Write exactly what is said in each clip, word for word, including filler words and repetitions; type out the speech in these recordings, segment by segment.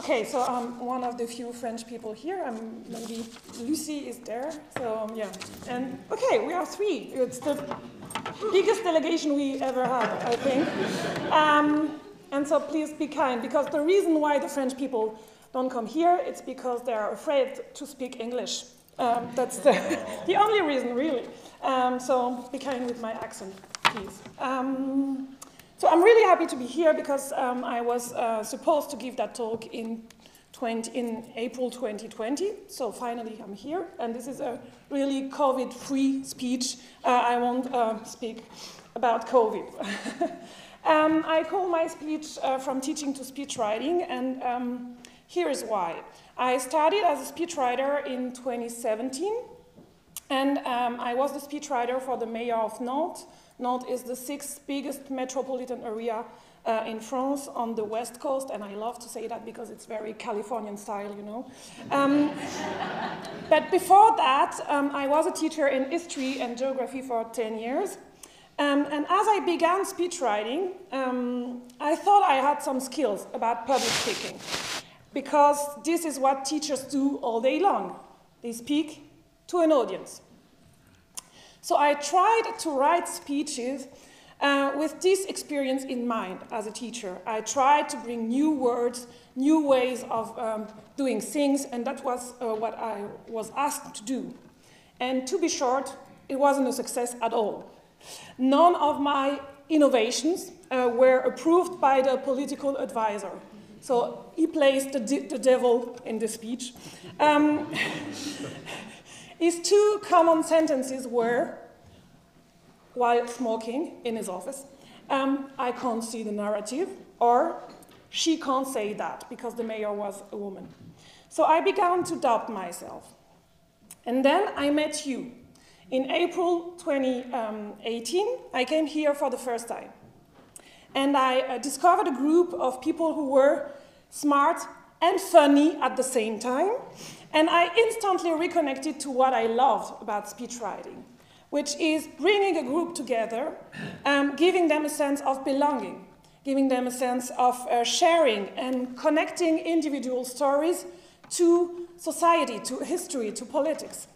okay, so I'm one of the few French people here. I'm, maybe Lucy is there. So um, yeah, and okay, we are three. It's the biggest delegation we ever had, I think. Um, and so please be kind, because the reason why the French people don't come here, it's because they are afraid to speak English. Um, that's the, the only reason, really. Um, so be kind with my accent, please. Um, So I'm really happy to be here because um, I was uh, supposed to give that talk in, twenty, in April twenty twenty. So finally I'm here, and this is a really COVID-free speech. Uh, I won't uh, speak about COVID. um, I call my speech uh, From Teaching to Speech Writing, and um, here is why. I started as a speechwriter in twenty seventeen, and um, I was the speechwriter for the mayor of Nantes. Nantes is the sixth biggest metropolitan area uh, in France on the west coast, and I love to say that because it's very Californian style, you know. Um, but before that, um, I was a teacher in history and geography for ten years. Um, and as I began speechwriting, um, I thought I had some skills about public speaking, because this is what teachers do all day long. They speak to an audience. So I tried to write speeches uh, with this experience in mind as a teacher. I tried to bring new words, new ways of um, doing things, and that was uh, what I was asked to do. And to be short, it wasn't a success at all. None of my innovations uh, were approved by the political advisor. So he plays the, de the devil in the speech. Um, His two common sentences were, while smoking in his office, um, I can't see the narrative, or she can't say that, because the mayor was a woman. So I began to doubt myself. And then I met you. In April twenty eighteen, I came here for the first time. And I uh, discovered a group of people who were smart and funny at the same time. And I instantly reconnected to what I loved about speechwriting, which is bringing a group together, um, giving them a sense of belonging, giving them a sense of uh, sharing and connecting individual stories to society, to history, to politics.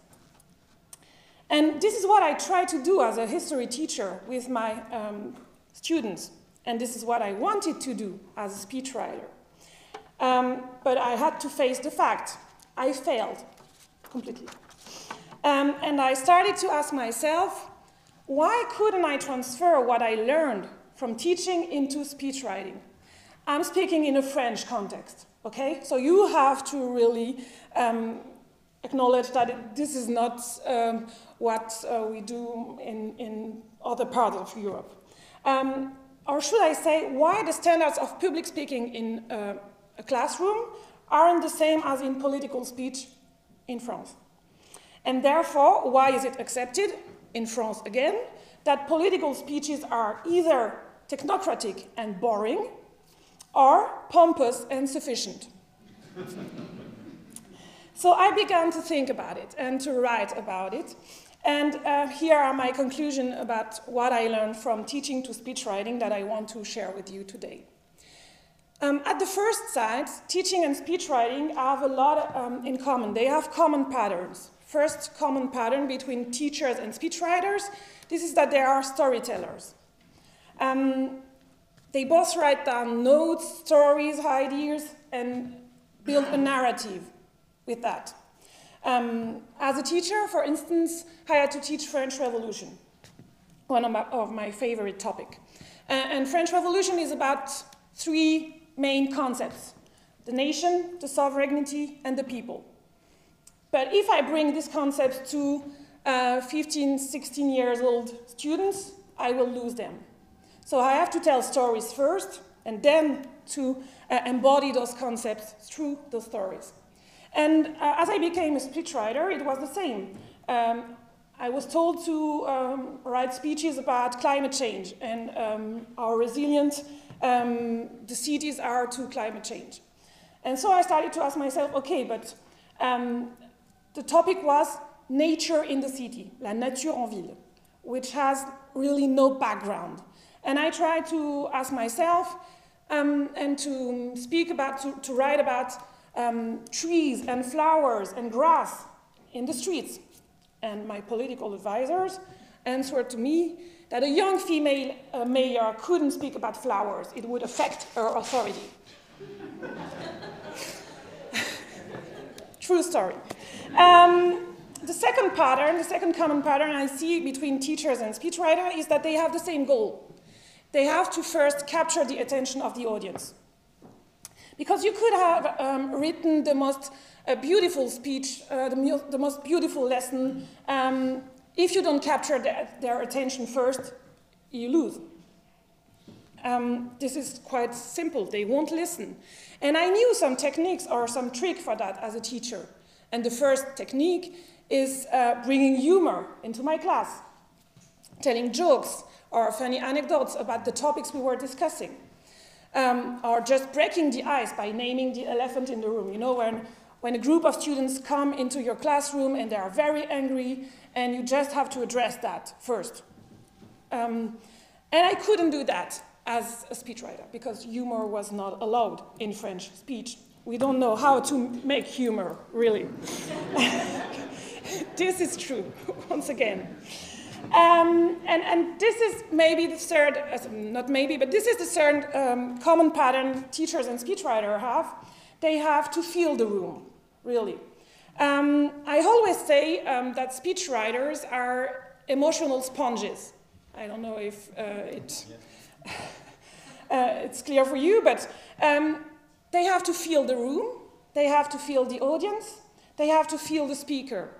And this is what I try to do as a history teacher with my um, students. And this is what I wanted to do as a speechwriter. Um, but I had to face the fact. I failed completely. Um, and I started to ask myself, why couldn't I transfer what I learned from teaching into speechwriting? I'm speaking in a French context, okay? So you have to really um, acknowledge that it, this is not um, what uh, we do in, in other parts of Europe. Um, or should I say, why the standards of public speaking in uh, a classroom aren't the same as in political speech in France. And therefore, why is it accepted, in France again, that political speeches are either technocratic and boring, or pompous and sufficient? So I began to think about it and to write about it. And uh, here are my conclusions about what I learned from teaching to speechwriting that I want to share with you today. Um, at the first sight, teaching and speechwriting have a lot um, in common. They have common patterns. First common pattern between teachers and speechwriters, this is that they are storytellers. Um, they both write down notes, stories, ideas, and build a narrative with that. Um, as a teacher, for instance, I had to teach French Revolution, one of my, of my favorite topics. Uh, and French Revolution is about three main concepts: the nation, the sovereignty, and the people. But if I bring these concepts to uh, fifteen, sixteen years old students, I will lose them. So I have to tell stories first, and then to uh, embody those concepts through the stories. And uh, as I became a speechwriter, it was the same. Um, I was told to um, write speeches about climate change and um, how resilient um, the cities are to climate change. And so I started to ask myself, okay, but um, the topic was nature in the city, la nature en ville, which has really no background. And I tried to ask myself, um, and to speak about, to, to write about um, trees and flowers and grass in the streets. And my political advisors answered to me that a young female uh, mayor couldn't speak about flowers. It would affect her authority. True story. Um, the second pattern, the second common pattern I see between teachers and speechwriters is that they have the same goal. They have to first capture the attention of the audience. Because you could have um, written the most uh, beautiful speech, uh, the, the most beautiful lesson. Um, if you don't capture their, their attention first, you lose. Um, this is quite simple. They won't listen. And I knew some techniques or some trick for that as a teacher. And the first technique is uh, bringing humor into my class, telling jokes or funny anecdotes about the topics we were discussing. Um, or just breaking the ice by naming the elephant in the room. You know, when, when a group of students come into your classroom and they are very angry, and you just have to address that first. Um, and I couldn't do that as a speechwriter, because humor was not allowed in French speech. We don't know how to make humor, really. This is true, once again. Um, and, and this is maybe the third, uh, not maybe, but this is the third um, common pattern teachers and speechwriters have. They have to feel the room, really. Um, I always say um, that speechwriters are emotional sponges. I don't know if uh, it, uh, it's clear for you, but um, they have to feel the room, they have to feel the audience, they have to feel the speaker.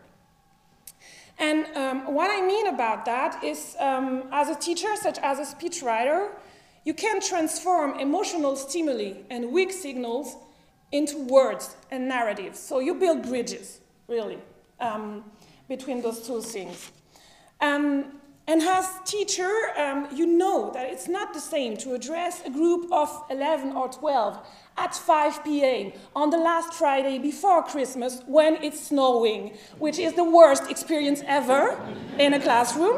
And um, what I mean about that is, um, as a teacher, such as a speechwriter, you can transform emotional stimuli and weak signals into words and narratives. So you build bridges, really, um, between those two things. Um, and as teacher, um, you know that it's not the same to address a group of eleven or twelve at five p m on the last Friday before Christmas when it's snowing, which is the worst experience ever in a classroom.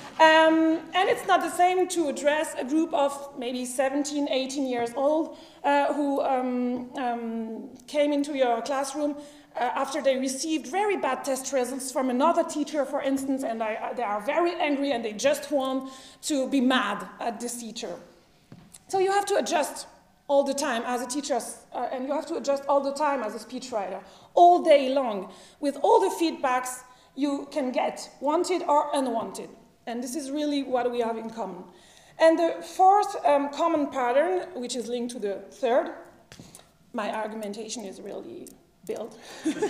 Um, and it's not the same to address a group of maybe seventeen, eighteen years old uh, who um, um, came into your classroom uh, after they received very bad test results from another teacher, for instance, and I, they are very angry and they just want to be mad at this teacher. So you have to adjust all the time as a teacher, uh, and you have to adjust all the time as a speechwriter, all day long, with all the feedbacks you can get, wanted or unwanted. And this is really what we have in common. And the fourth um, common pattern, which is linked to the third, my argumentation is really built.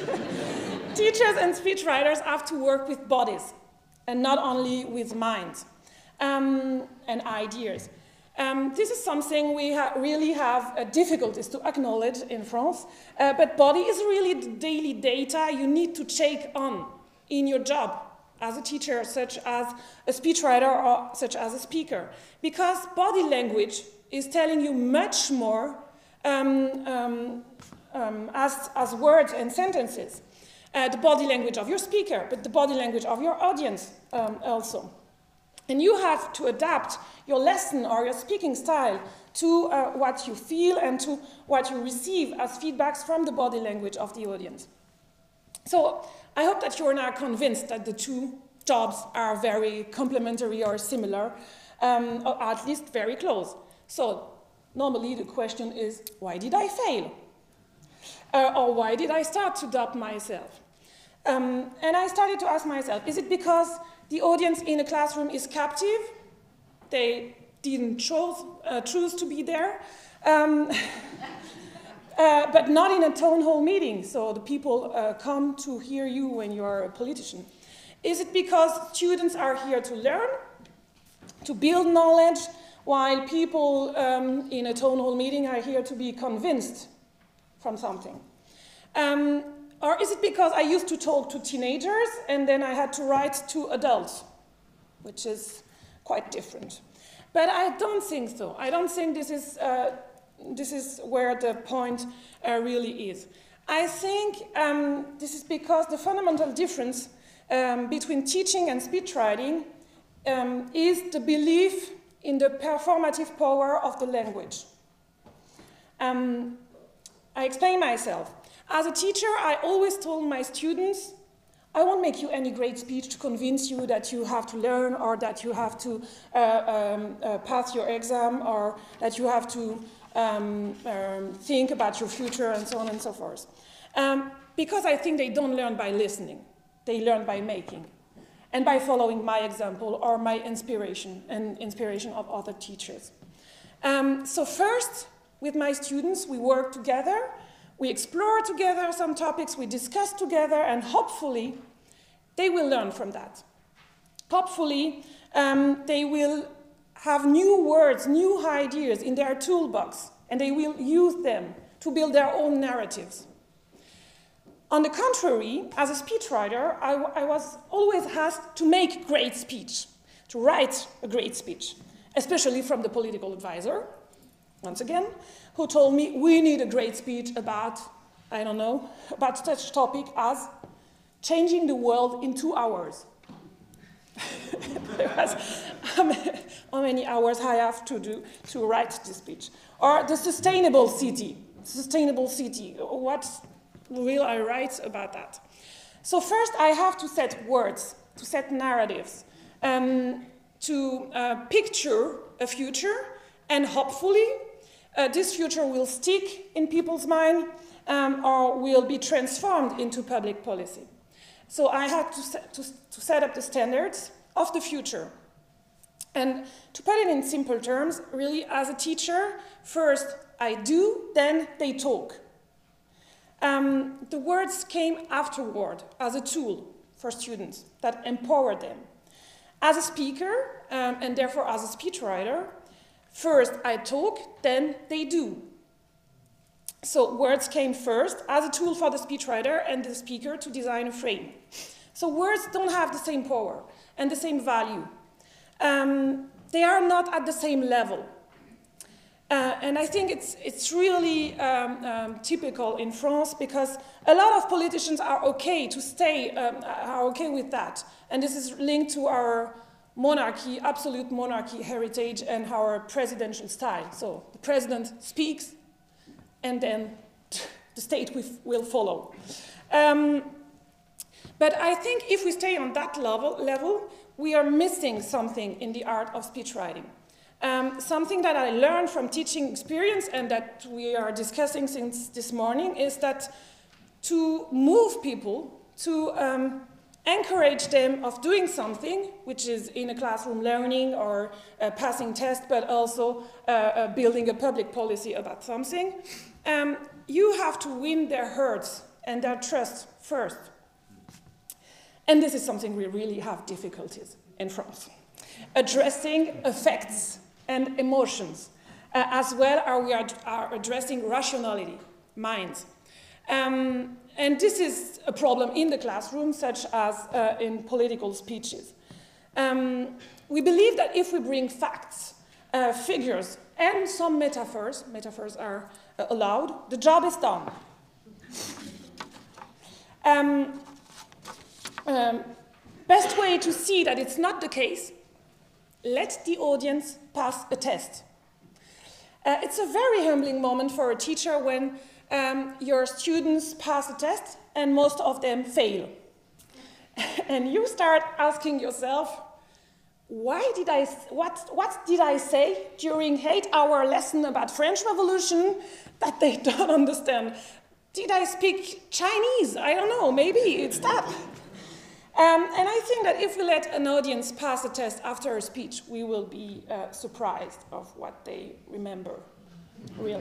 Teachers and speechwriters have to work with bodies, and not only with minds um, and ideas. Um, this is something we ha really have uh, difficulties to acknowledge in France, uh, but body is really the daily data you need to take on in your job as a teacher, such as a speechwriter or such as a speaker. Because body language is telling you much more um, um, um, as, as words and sentences. Uh, the body language of your speaker, but the body language of your audience um, also. And you have to adapt your lesson or your speaking style to uh, what you feel and to what you receive as feedbacks from the body language of the audience. So I hope that you're now convinced that the two jobs are very complementary or similar, um, or at least very close. So normally the question is, why did I fail? Uh, or why did I start to doubt myself? Um, and I started to ask myself, is it because the audience in a classroom is captive? They didn't choose, uh, choose to be there. Um, uh, but not in a town hall meeting, so the people uh, come to hear you when you're a politician. Is it because students are here to learn, to build knowledge, while people um, in a town hall meeting are here to be convinced from something? Um, Or is it because I used to talk to teenagers and then I had to write to adults, which is quite different. But I don't think so. I don't think this is, uh, this is where the point uh, really is. I think um, this is because the fundamental difference um, between teaching and speechwriting um, is the belief in the performative power of the language. Um, I explain myself. As a teacher, I always told my students, I won't make you any great speech to convince you that you have to learn or that you have to uh, um, uh, pass your exam or that you have to um, um, think about your future and so on and so forth. Um, because I think they don't learn by listening. They learn by making and by following my example or my inspiration and inspiration of other teachers. Um, so first, with my students, we work together. We explore together some topics, we discuss together, and hopefully they will learn from that. Hopefully um, they will have new words, new ideas in their toolbox, and they will use them to build their own narratives. On the contrary, as a speechwriter, I, I was always asked to make great speech, to write a great speech, especially from the political advisor, once again, who told me we need a great speech about, I don't know, about such topic as changing the world in two hours. There was, how many hours I have to do to write this speech? Or the sustainable city, sustainable city. What will I write about that? So first I have to set words, to set narratives, um, to uh, picture a future, and hopefully Uh, this future will stick in people's mind um, or will be transformed into public policy. So I had to set, to, to set up the standards of the future. And to put it in simple terms, really, as a teacher, first I do, then they talk. Um, the words came afterward as a tool for students that empowered them. As a speaker, um, and therefore as a speechwriter, first I talk, then they do. So words came first as a tool for the speechwriter and the speaker to design a frame. So words don't have the same power and the same value. Um, they are not at the same level. Uh, and I think it's, it's really um, um, typical in France because a lot of politicians are okay to stay, um, are okay with that. And this is linked to our monarchy, absolute monarchy heritage and our presidential style. So the president speaks and then the state will follow. Um, but I think if we stay on that level, level, we are missing something in the art of speechwriting. Um, something that I learned from teaching experience and that we are discussing since this morning is that to move people, to um, encourage them of doing something, which is in a classroom learning or uh, passing tests, but also uh, uh, building a public policy about something, um, you have to win their hearts and their trust first. And this is something we really have difficulties in France. Addressing affects and emotions, uh, as well as we are, are addressing rationality, minds. Um, and this is a problem in the classroom, such as uh, in political speeches. Um, we believe that if we bring facts, uh, figures, and some metaphors, metaphors are uh, allowed, the job is done. Um, um, best way to see that it's not the case, let the audience pass a test. Uh, it's a very humbling moment for a teacher when um, your students pass a test and most of them fail. And you start asking yourself, why did I, what, what did I say during eight-hour lesson about French Revolution that they don't understand? Did I speak Chinese? I don't know, maybe it's that. Um, and I think that if we let an audience pass a test after a speech, we will be uh, surprised of what they remember, really.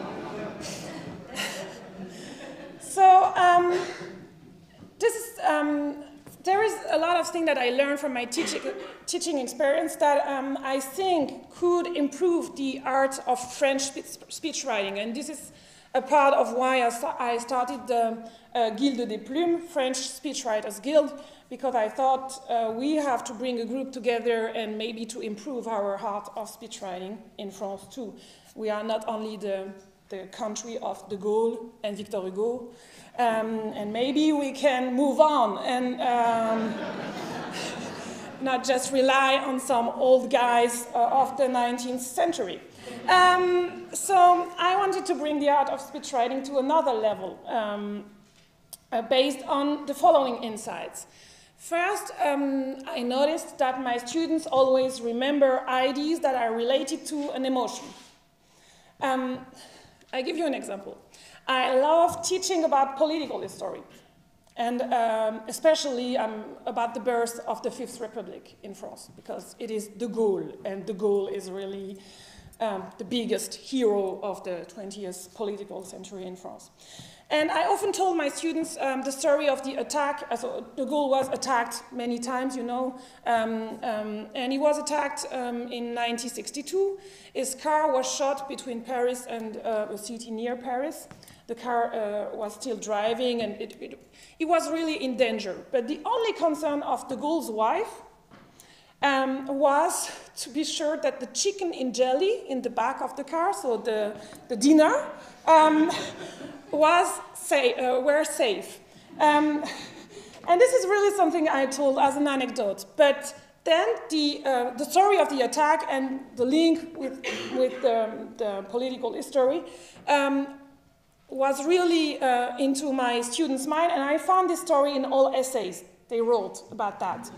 So um, this is, um, there is a lot of things that I learned from my teaching, teaching experience that um, I think could improve the art of French speech writing. And this is a part of why I, sta I started the uh, Guilde des Plumes, French Speechwriters Guild, because I thought uh, we have to bring a group together and maybe to improve our art of speechwriting in France too. We are not only the, the country of de Gaulle and Victor Hugo, um, and maybe we can move on and um, not just rely on some old guys uh, of the nineteenth century. Um, so I wanted to bring the art of speech writing to another level, um, uh, based on the following insights. First, um, I noticed that my students always remember ideas that are related to an emotion. Um, I give you an example. I love teaching about political history, and um, especially um, about the birth of the Fifth Republic in France, because it is de Gaulle, and de Gaulle is really um, the biggest hero of the twentieth political century in France. And I often told my students um, the story of the attack. So de Gaulle was attacked many times, you know, um, um, and he was attacked um, in nineteen sixty-two. His car was shot between Paris and uh, a city near Paris. The car uh, was still driving, and it, it, it was really in danger. But the only concern of de Gaulle's wife um, was to be sure that the chicken in jelly in the back of the car, so the, the dinner, um, was say, uh, were safe. Um, and this is really something I told as an anecdote. But then the, uh, the story of the attack and the link with, with the, the political history um, was really uh, into my students' mind, and I found this story in all essays they wrote about that.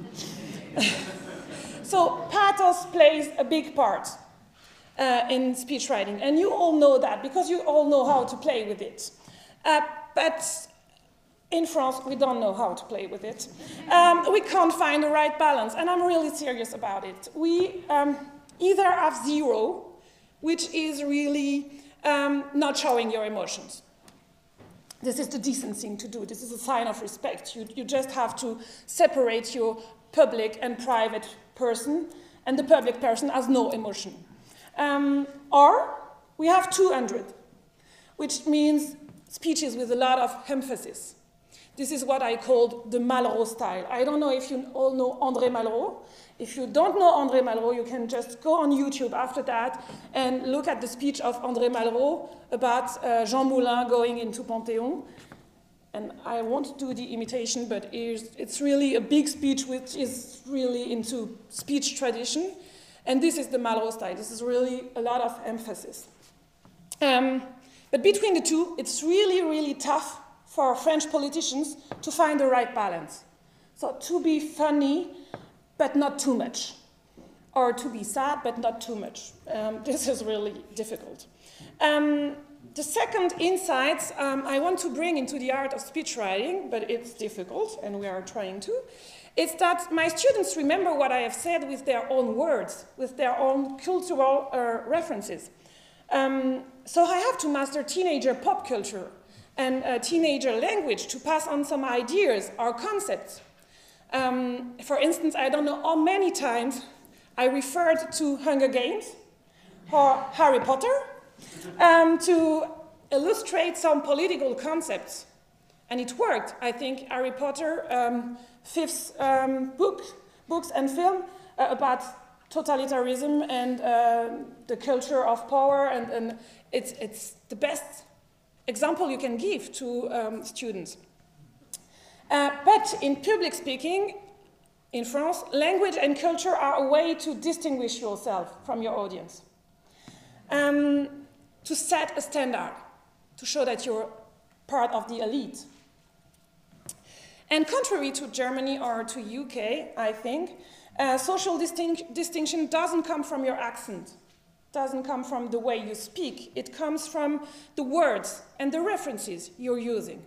So pathos plays a big part uh, in speech writing, and you all know that because you all know how to play with it. Uh, but in France, we don't know how to play with it. Um, we can't find the right balance, and I'm really serious about it. We um, either have zero, which is really um, not showing your emotions. This is the decent thing to do. This is a sign of respect. You, you just have to separate your public and private person, and the public person has no emotion. Um, or we have two hundred, which means speeches with a lot of emphasis. This is what I called the Malraux style. I don't know if you all know André Malraux. If you don't know André Malraux, you can just go on YouTube after that and look at the speech of André Malraux about uh, Jean Moulin going into Panthéon. And I won't do the imitation, but it's really a big speech which is really into speech tradition. And this is the Malraux style. This is really a lot of emphasis. Um, but between the two, it's really, really tough for French politicians to find the right balance. So to be funny, but not too much. Or to be sad, but not too much. Um, this is really difficult. Um, the second insight um, I want to bring into the art of speech writing, but it's difficult, and we are trying to, is that my students remember what I have said with their own words, with their own cultural uh, references. Um, so I have to master teenager pop culture and uh, teenager language to pass on some ideas or concepts. Um, for instance, I don't know how many times I referred to Hunger Games or Harry Potter um, to illustrate some political concepts. And it worked. I think Harry Potter, um, fifth um, book, books and film uh, about totalitarianism and uh, the culture of power, and, and it's, it's the best example you can give to um, students. Uh, but in public speaking, in France, language and culture are a way to distinguish yourself from your audience, um, to set a standard, to show that you're part of the elite. And contrary to Germany or to U K, I think, uh, social distinct distinction doesn't come from your accent, doesn't come from the way you speak. It comes from the words and the references you're using.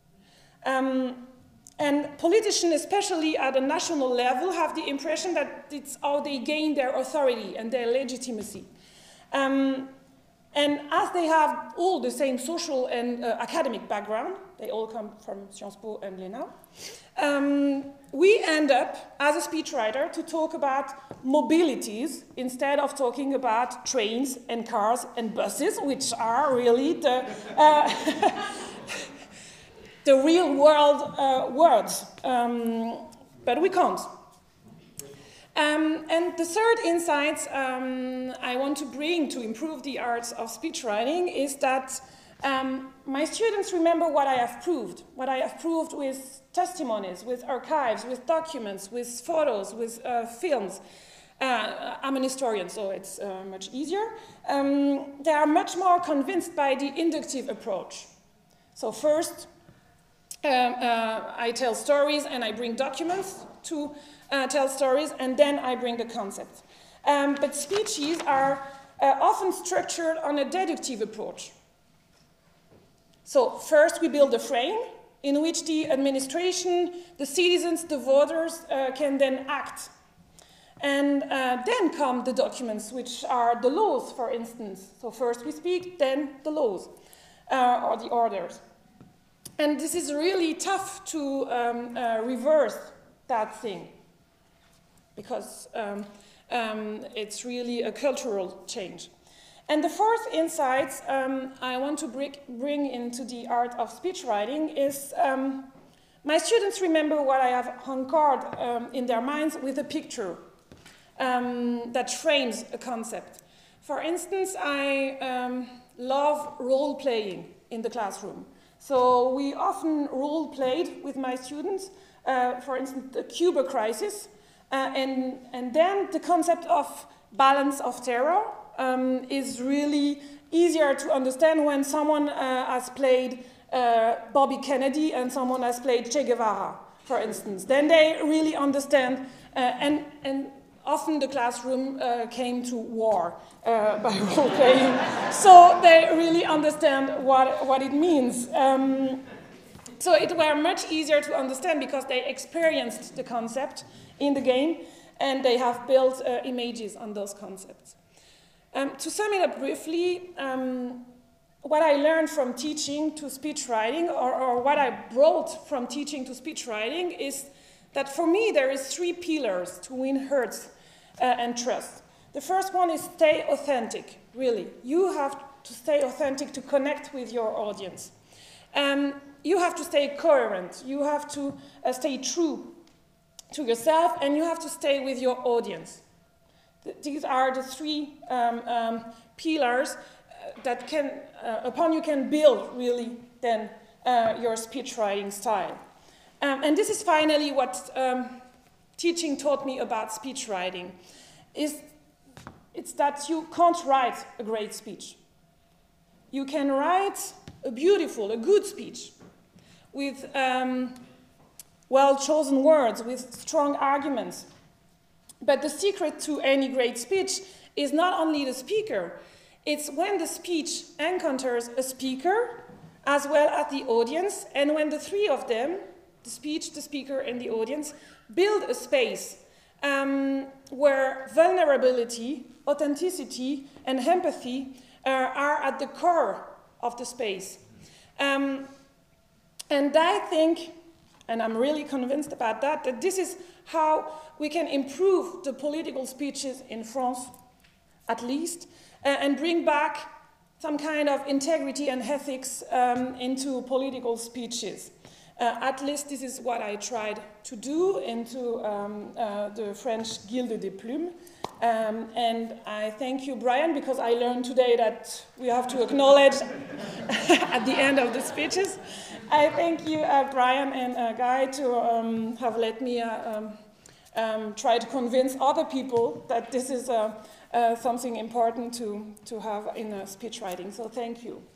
Um, and politicians, especially at a national level, have the impression that it's how they gain their authority and their legitimacy. Um, and as they have all the same social and uh, academic background, they all come from Sciences Po and L'E N A, um, we end up, as a speechwriter, to talk about mobilities instead of talking about trains and cars and buses, which are really the, uh, the real world uh, words. Um, but we can't. Um, and the third insight um, I want to bring to improve the arts of speech writing is that um, my students remember what I have proved, what I have proved with testimonies, with archives, with documents, with photos, with uh, films. Uh, I'm an historian, so it's uh, much easier. Um, they are much more convinced by the inductive approach. So first, um, uh, I tell stories and I bring documents to uh, tell stories, and then I bring the concepts. Um, but speeches are uh, often structured on a deductive approach. So first we build a frame in which the administration, the citizens, the voters uh, can then act. And uh, then come the documents, which are the laws, for instance. So first we speak, then the laws, uh, or the orders. And this is really tough to um, uh, reverse that thing, because um, um, it's really a cultural change. And the fourth insight um, I want to bring into the art of speech writing is um, my students remember what I have anchored um, in their minds with a picture. Um, that frames a concept. For instance, I um, love role-playing in the classroom. So we often role-played with my students, uh, for instance, the Cuba crisis, uh, and, and then the concept of balance of terror um, is really easier to understand when someone uh, has played uh, Bobby Kennedy and someone has played Che Guevara, for instance. Then they really understand, uh, and, and often the classroom uh, came to war uh, by role-playing, so they really understand what, what it means. Um, so it were much easier to understand because they experienced the concept in the game and they have built uh, images on those concepts. Um, to sum it up briefly, um, what I learned from teaching to speech writing, or, or what I brought from teaching to speech writing, is that for me there is three pillars to win hearts uh, and trust. The first one is stay authentic, really. You have to stay authentic to connect with your audience. Um, you have to stay coherent, you have to uh, stay true to yourself, and you have to stay with your audience. Th these are the three um, um, pillars uh, that can, uh, upon you can build really then uh, your speech writing style. Um, and this is finally what um, teaching taught me about speech writing, is it's that you can't write a great speech. You can write a beautiful, a good speech with um, well-chosen words, with strong arguments. But the secret to any great speech is not only the speaker, it's when the speech encounters a speaker as well as the audience, and when the three of them, the speech, the speaker, and the audience, build a space um, where vulnerability, authenticity, and empathy uh, are at the core of the space. Um, and I think, and I'm really convinced about that, that this is how we can improve the political speeches in France, at least, uh, and bring back some kind of integrity and ethics um, into political speeches. Uh, at least this is what I tried to do into um, uh, the French Gilde des Plumes. Um, and I thank you, Brian, because I learned today that we have to acknowledge at the end of the speeches. I thank you, uh, Brian and uh, Guy, to um, have let me uh, um, um, try to convince other people that this is uh, uh, something important to, to have in uh, speech writing. So thank you.